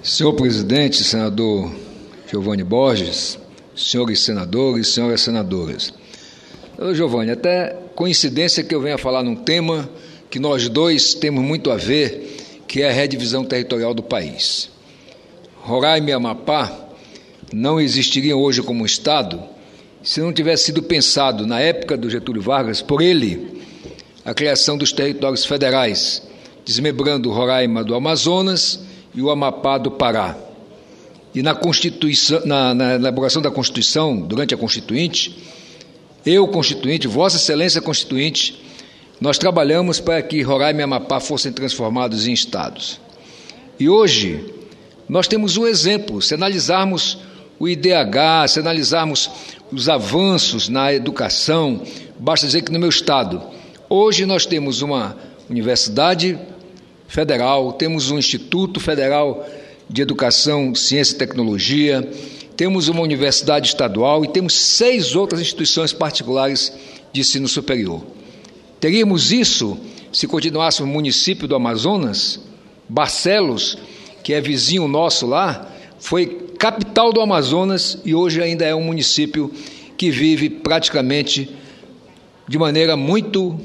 Senhor presidente, senador Giovanni Borges, senhores senadores, senhoras senadoras. Giovanni, até coincidência que eu venha falar num tema que nós dois temos muito a ver, que é a redivisão territorial do país. Roraima e Amapá não existiriam hoje como Estado se não tivesse sido pensado, na época do Getúlio Vargas, por ele, a criação dos territórios federais, desmembrando Roraima do Amazonas e o Amapá do Pará. E na elaboração da Constituição, durante a Constituinte, eu, Constituinte, Vossa Excelência Constituinte, nós trabalhamos para que Roraima e Amapá fossem transformados em estados. E hoje, nós temos um exemplo, se analisarmos o IDH, se analisarmos os avanços na educação, basta dizer que no meu estado, hoje nós temos uma universidade federal, temos um Instituto Federal de Educação, Ciência e Tecnologia, temos uma universidade estadual e temos 6 outras instituições particulares de ensino superior. Teríamos isso se continuássemos no município do Amazonas. Barcelos, que é vizinho nosso lá, foi capital do Amazonas e hoje ainda é um município que vive praticamente de maneira muito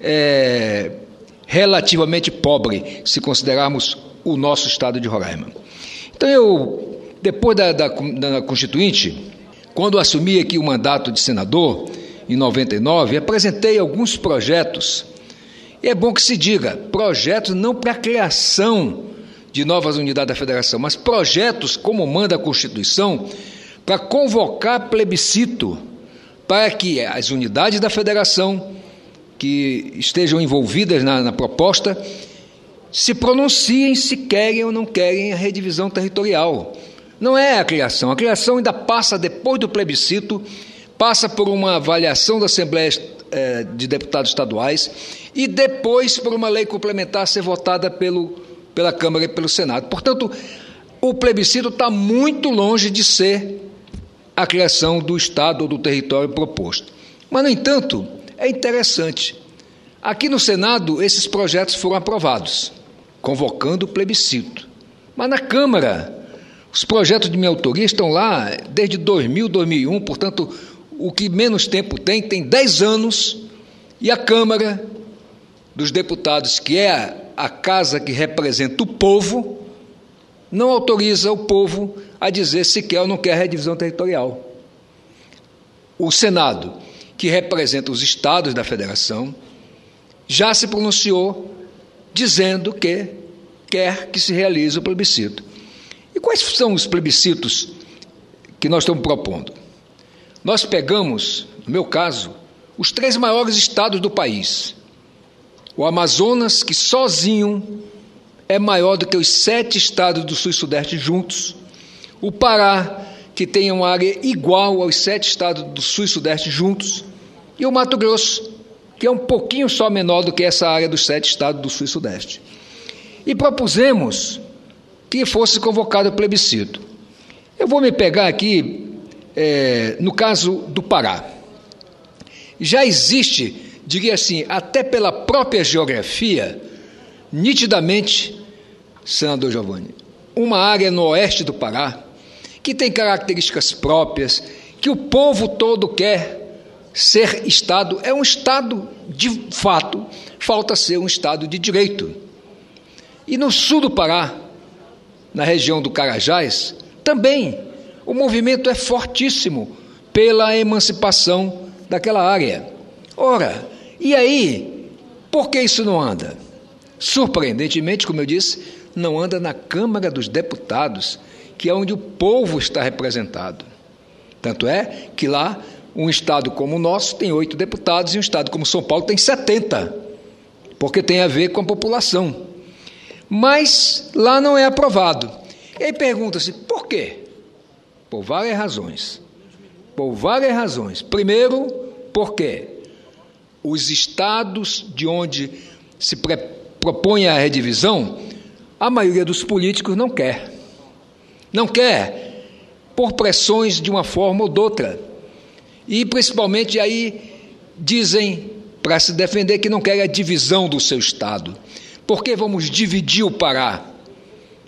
relativamente pobre, se considerarmos o nosso estado de Roraima. Então eu, depois da Constituinte, quando assumi aqui o mandato de senador, em 99, apresentei alguns projetos, e é bom que se diga, projetos não para a criação de novas unidades da federação, mas projetos, como manda a Constituição, para convocar plebiscito, para que as unidades da federação que estejam envolvidas na proposta se pronunciem se querem ou não querem a redivisão territorial. Não é a criação ainda passa, depois do plebiscito, passa por uma avaliação da Assembleia de Deputados Estaduais e depois por uma lei complementar a ser votada pela Câmara e pelo Senado. Portanto, o plebiscito está muito longe de ser a criação do Estado ou do território proposto. Mas, no entanto, é interessante. Aqui no Senado, esses projetos foram aprovados, convocando o plebiscito. Mas na Câmara, os projetos de minha autoria estão lá desde 2000, 2001, portanto, o que menos tempo tem 10 anos, e a Câmara dos Deputados, que é a casa que representa o povo, não autoriza o povo a dizer se quer ou não quer redivisão territorial. O Senado, que representa os estados da federação, já se pronunciou dizendo que quer que se realize o plebiscito. E quais são os plebiscitos que nós estamos propondo? Nós pegamos, no meu caso, os 3 maiores estados do país. O Amazonas, que sozinho é maior do que os 7 estados do Sul e Sudeste juntos. O Pará, que tem uma área igual aos 7 estados do Sul e Sudeste juntos. E o Mato Grosso, que é um pouquinho só menor do que essa área dos 7 estados do Sul e Sudeste. E propusemos que fosse convocado o plebiscito. Eu vou me pegar aqui, no caso do Pará. Já existe, diria assim, até pela própria geografia, nitidamente, senador Giovanni, uma área no oeste do Pará, que tem características próprias, que o povo todo quer ser Estado, é um Estado de fato, falta ser um Estado de direito. E no sul do Pará, na região do Carajás, também o movimento é fortíssimo pela emancipação daquela área. Ora, e aí, por que isso não anda? Surpreendentemente, como eu disse, não anda na Câmara dos Deputados, que é onde o povo está representado. Tanto é que lá, um estado como o nosso tem 8 deputados e um estado como São Paulo tem 70, porque tem a ver com a população. Mas lá não é aprovado. E aí pergunta-se, por quê? Por várias razões. Primeiro, porque os estados de onde se propõe a redivisão, a maioria dos políticos não quer. Não quer por pressões de uma forma ou de outra. E principalmente aí dizem, para se defender, que não querem a divisão do seu estado. Por que vamos dividir o Pará?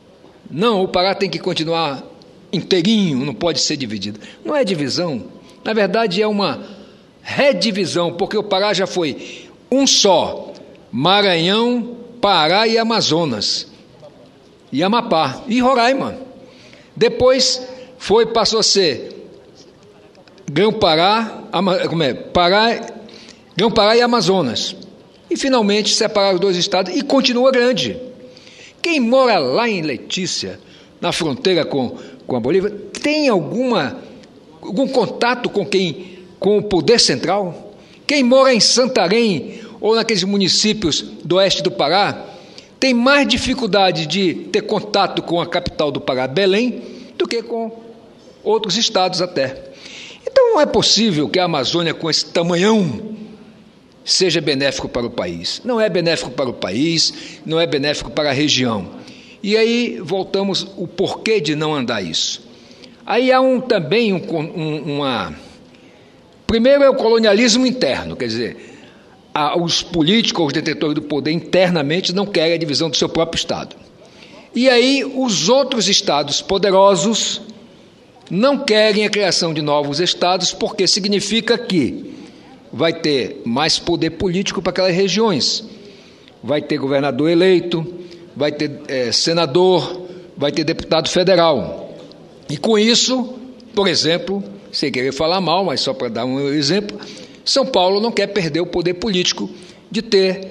Não, o Pará tem que continuar inteirinho, não pode ser dividido. Não é divisão, na verdade é uma redivisão, porque o Pará já foi um só, Maranhão, Pará e Amazonas, e Amapá, e Roraima. Depois passou a ser Grão-Pará, Grão-Pará e Amazonas. E finalmente separaram os dois estados e continua grande. Quem mora lá em Letícia, na fronteira com a Bolívia, tem algum contato com o poder central? Quem mora em Santarém ou naqueles municípios do oeste do Pará tem mais dificuldade de ter contato com a capital do Pará, Belém, do que com outros estados até. Então não é possível que a Amazônia, com esse tamanhão, seja benéfico para o país. Não é benéfico para o país, não é benéfico para a região. E aí voltamos o porquê de não andar isso. Aí há também Primeiro é o colonialismo interno, quer dizer, os políticos, os detentores do poder internamente não querem a divisão do seu próprio estado. E aí os outros estados poderosos não querem a criação de novos estados, porque significa que vai ter mais poder político para aquelas regiões, vai ter governador eleito, vai ter senador, vai ter deputado federal. E com isso, por exemplo, sem querer falar mal, mas só para dar um exemplo, São Paulo não quer perder o poder político de ter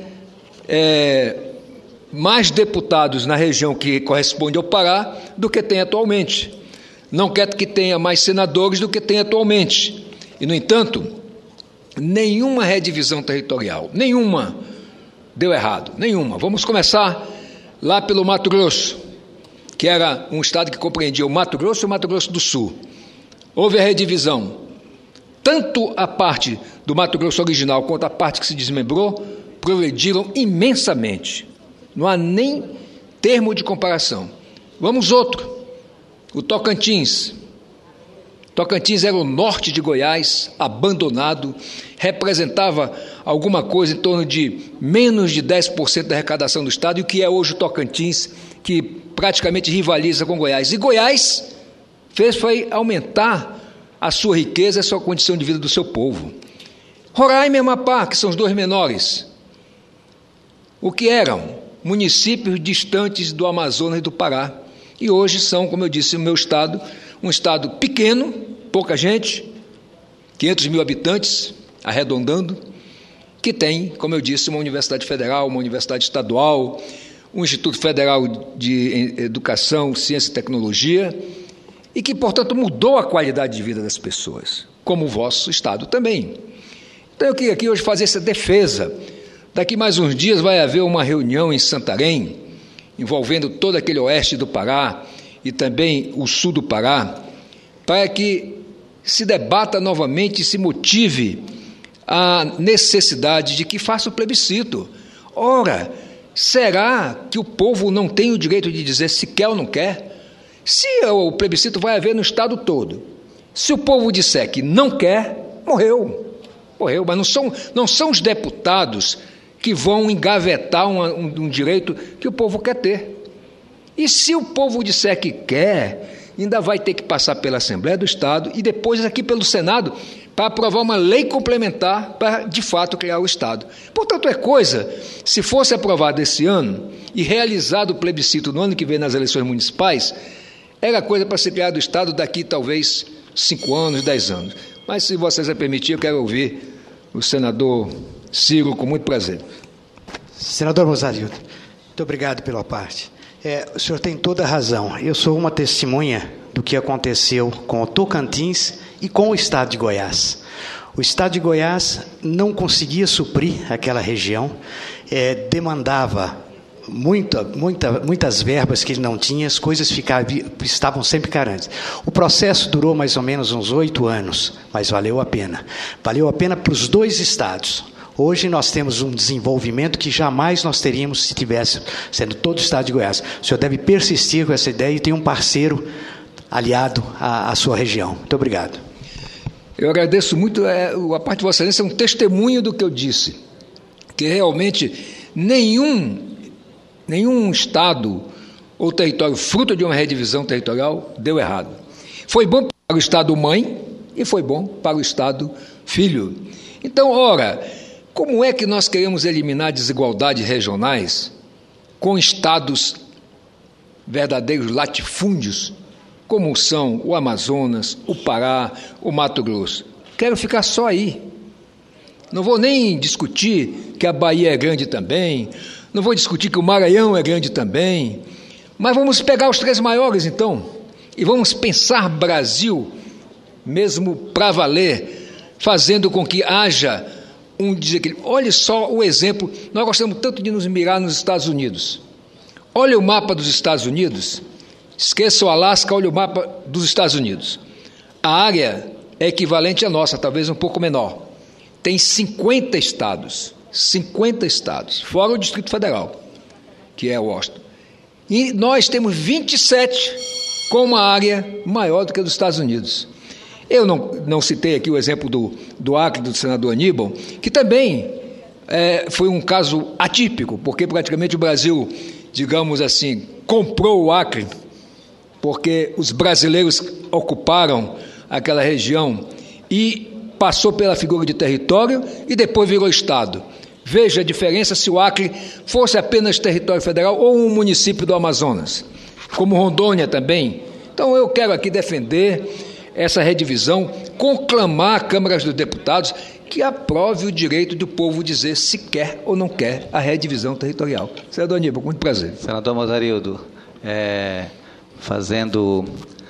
mais deputados na região que corresponde ao Pará do que tem atualmente. Não quer que tenha mais senadores do que tem atualmente. E, no entanto, nenhuma redivisão territorial, nenhuma, deu errado, nenhuma. Vamos começar lá pelo Mato Grosso, que era um estado que compreendia o Mato Grosso e o Mato Grosso do Sul. Houve a redivisão. Tanto a parte do Mato Grosso original quanto a parte que se desmembrou progrediram imensamente. Não há nem termo de comparação. Vamos outro. O Tocantins. Tocantins era o norte de Goiás, abandonado, representava alguma coisa em torno de menos de 10% da arrecadação do estado, e o que é hoje o Tocantins, que praticamente rivaliza com Goiás. E Goiás foi aumentar a sua riqueza, a sua condição de vida do seu povo. Roraima e Amapá, que são os dois menores, o que eram municípios distantes do Amazonas e do Pará, e hoje são, como eu disse, o meu estado, um estado pequeno, pouca gente, 500 mil habitantes, arredondando, que tem, como eu disse, uma universidade federal, uma universidade estadual, um Instituto Federal de Educação, Ciência e Tecnologia, e que, portanto, mudou a qualidade de vida das pessoas, como o vosso estado também. Então eu queria aqui hoje fazer essa defesa. Daqui mais uns dias vai haver uma reunião em Santarém, envolvendo todo aquele oeste do Pará e também o sul do Pará, para que se debata novamente e se motive a necessidade de que faça o plebiscito. Ora, será que o povo não tem o direito de dizer se quer ou não quer? Se o plebiscito vai haver no estado todo, se o povo disser que não quer, morreu, mas não são os deputados que vão engavetar um direito que o povo quer ter. E se o povo disser que quer, ainda vai ter que passar pela Assembleia do Estado e depois aqui pelo Senado para aprovar uma lei complementar para, de fato, criar o Estado. Portanto, se fosse aprovado esse ano e realizado o plebiscito no ano que vem nas eleições municipais, era coisa para ser criado o Estado daqui, talvez, 5 anos, 10 anos. Mas, se vocês me permitirem, eu quero ouvir o senador Ciro com muito prazer. Senador Rosarildo, muito obrigado pela parte. O senhor tem toda a razão. Eu sou uma testemunha do que aconteceu com o Tocantins e com o estado de Goiás. O estado de Goiás não conseguia suprir aquela região, demandava muitas verbas que ele não tinha, as coisas estavam sempre carantes. O processo durou mais ou menos uns 8 anos, mas valeu a pena. Valeu a pena para os dois estados. Hoje nós temos um desenvolvimento que jamais nós teríamos se tivesse sendo todo o estado de Goiás. O senhor deve persistir com essa ideia e tem um parceiro aliado à sua região. Muito obrigado. Eu agradeço muito. A parte de Vossa Excelência é um testemunho do que eu disse, que realmente nenhum estado ou território fruto de uma redivisão territorial, deu errado. Foi bom para o Estado mãe e foi bom para o Estado filho. Então, ora, como é que nós queremos eliminar desigualdades regionais com estados verdadeiros latifúndios, como são o Amazonas, o Pará, o Mato Grosso? Quero ficar só aí. Não vou nem discutir que a Bahia é grande também, não vou discutir que o Maranhão é grande também, mas vamos pegar os 3 maiores, então, e vamos pensar Brasil, mesmo para valer, fazendo com que haja um desequilíbrio. Olha só o exemplo, nós gostamos tanto de nos mirar nos Estados Unidos. Olha o mapa dos Estados Unidos, esqueça o Alasca, olha o mapa dos Estados Unidos. A área é equivalente à nossa, talvez um pouco menor. Tem 50 estados, fora o Distrito Federal, que é Washington. E nós temos 27 com uma área maior do que a dos Estados Unidos. Eu não citei aqui o exemplo do Acre, do senador Aníbal, que também foi um caso atípico, porque praticamente o Brasil, digamos assim, comprou o Acre, porque os brasileiros ocuparam aquela região e passou pela figura de território e depois virou Estado. Veja a diferença se o Acre fosse apenas território federal ou um município do Amazonas, como Rondônia também. Então eu quero aqui defender essa redivisão, conclamar a Câmara dos Deputados que aprove o direito do povo dizer se quer ou não quer a redivisão territorial. Senador Aníbal, com muito prazer. Senador Mozarildo, fazendo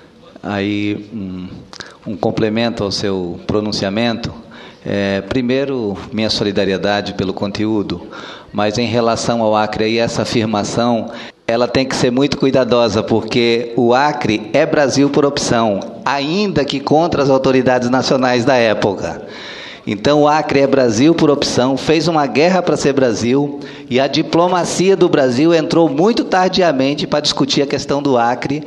aí um complemento ao seu pronunciamento, primeiro, minha solidariedade pelo conteúdo, mas em relação ao Acre, aí, essa afirmação, ela tem que ser muito cuidadosa, porque o Acre é Brasil por opção, ainda que contra as autoridades nacionais da época. Então o Acre é Brasil por opção, fez uma guerra para ser Brasil, e a diplomacia do Brasil entrou muito tardiamente para discutir a questão do Acre,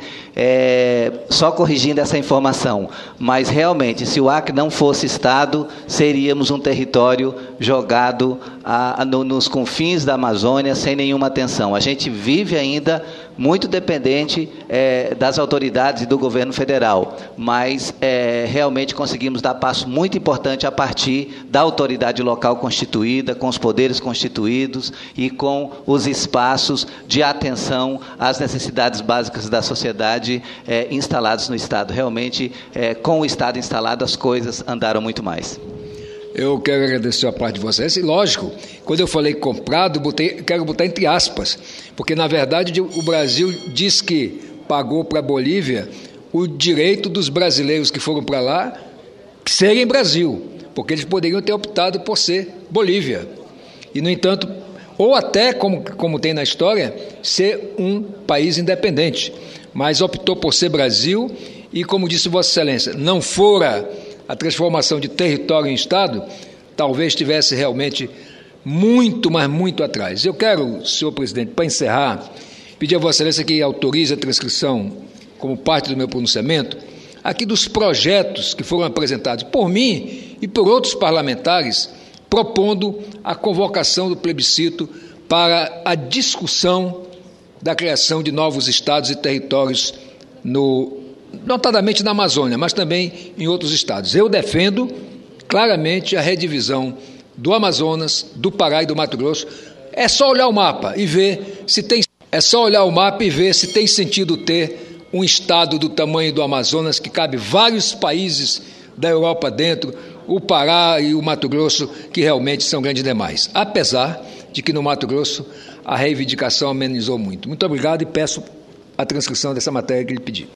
só corrigindo essa informação. Mas realmente, se o Acre não fosse Estado, seríamos um território jogado nos confins da Amazônia sem nenhuma atenção. A gente vive ainda muito dependente das autoridades e do governo federal, mas realmente conseguimos dar passo muito importante a partir da autoridade local constituída, com os poderes constituídos e com os espaços de atenção às necessidades básicas da sociedade instalados no Estado. Realmente, com o Estado instalado, as coisas andaram muito mais. Eu quero agradecer a parte de vocês. E, lógico, quando eu falei comprado, quero botar entre aspas, porque, na verdade, o Brasil diz que pagou para a Bolívia o direito dos brasileiros que foram para lá serem Brasil, porque eles poderiam ter optado por ser Bolívia. E, no entanto, ou até, como tem na história, ser um país independente. Mas optou por ser Brasil e, como disse Vossa Excelência, não fora a transformação de território em Estado, talvez estivesse realmente muito, mas muito atrás. Eu quero, senhor presidente, para encerrar, pedir a Vossa Excelência que autorize a transcrição, como parte do meu pronunciamento, aqui dos projetos que foram apresentados por mim e por outros parlamentares, propondo a convocação do plebiscito para a discussão da criação de novos estados e territórios notadamente na Amazônia, mas também em outros estados. Eu defendo claramente a redivisão do Amazonas, do Pará e do Mato Grosso. É só olhar o mapa e ver se tem sentido ter um estado do tamanho do Amazonas que cabe vários países da Europa dentro, o Pará e o Mato Grosso, que realmente são grandes demais. Apesar de que no Mato Grosso a reivindicação amenizou muito. Muito obrigado e peço a transcrição dessa matéria que lhe pedi.